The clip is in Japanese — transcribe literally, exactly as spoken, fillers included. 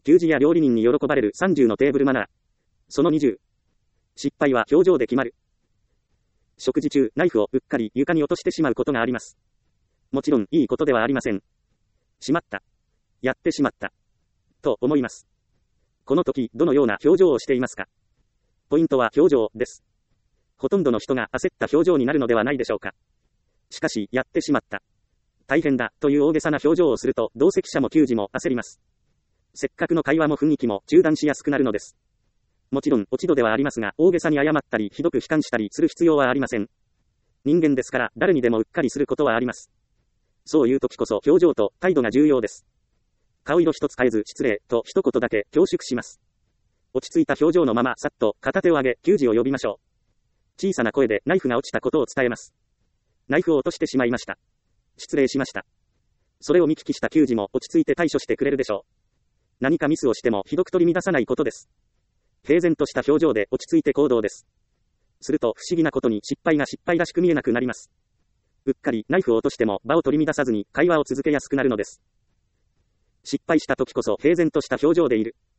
給仕や料理人に喜ばれるさんじゅうのテーブルマナー。そのにじゅう。失敗は表情で決まる。食事中、ナイフをうっかり床に落としてしまうことがあります。もちろん、いいことではありません。しまった。やってしまった。と思います。この時、どのような表情をしていますか？ポイントは表情です。ほとんどの人が焦った表情になるのではないでしょうか。しかし、やってしまった。大変だ、という大げさな表情をすると、同席者も給仕も焦ります。せっかくの会話も雰囲気も中断しやすくなるのです。もちろん、落ち度ではありますが、大げさに謝ったり、ひどく悲観したりする必要はありません。人間ですから、誰にでもうっかりすることはあります。そういう時こそ、表情と態度が重要です。顔色一つ変えず、失礼、と一言だけ恐縮します。落ち着いた表情のまま、さっと、片手を上げ、給仕を呼びましょう。小さな声で、ナイフが落ちたことを伝えます。ナイフを落としてしまいました。失礼しました。それを見聞きした給仕も、落ち着いて対処してくれるでしょう。何かミスをしても、ひどく取り乱さないことです。平然とした表情で、落ち着いて行動です。すると、不思議なことに、失敗が失敗らしく見えなくなります。うっかり、ナイフを落としても、場を取り乱さずに、会話を続けやすくなるのです。失敗した時こそ、平然とした表情でいる。